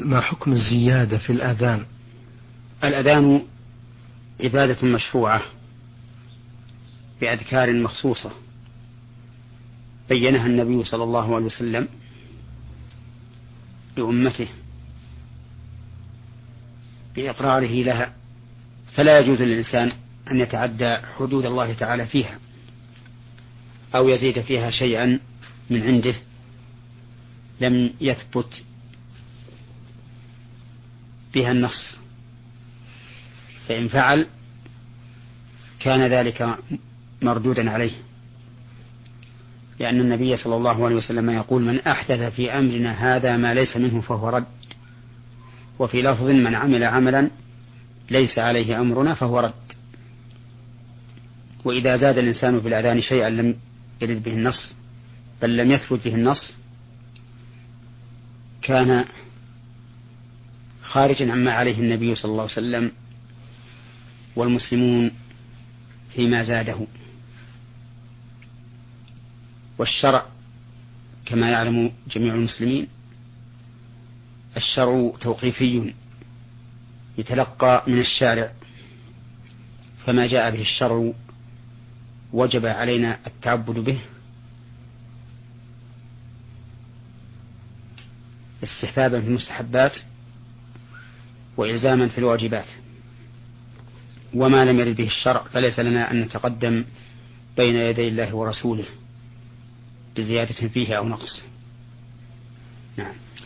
ما حكم الزيادة في الأذان؟ الأذان عبادة مشروعة بأذكار مخصوصة بينها النبي صلى الله عليه وسلم لأمته بإقراره لها، فلا يجوز للإنسان أن يتعدى حدود الله تعالى فيها أو يزيد فيها شيئا من عنده لم يثبت بها النص، فإن فعل كان ذلك مردودا عليه، لأن النبي صلى الله عليه وسلم يقول: من أحدث في أمرنا هذا ما ليس منه فهو رد، وفي لفظ: من عمل عملا ليس عليه أمرنا فهو رد. وإذا زاد الإنسان بالأذان شيئا لم يرد به النص بل لم يثبت به النص كان خارجا عما عليه النبي صلى الله عليه وسلم والمسلمون فيما زاده. والشرع كما يعلم جميع المسلمين الشرع توقيفي يتلقى من الشارع، فما جاء به الشرع وجب علينا التعبد به استحبابا في المستحبات وإلزاما في الواجبات، وما لم يرد به الشرع فليس لنا أن نتقدم بين يدي الله ورسوله بزيادة فيه أو نقص. نعم.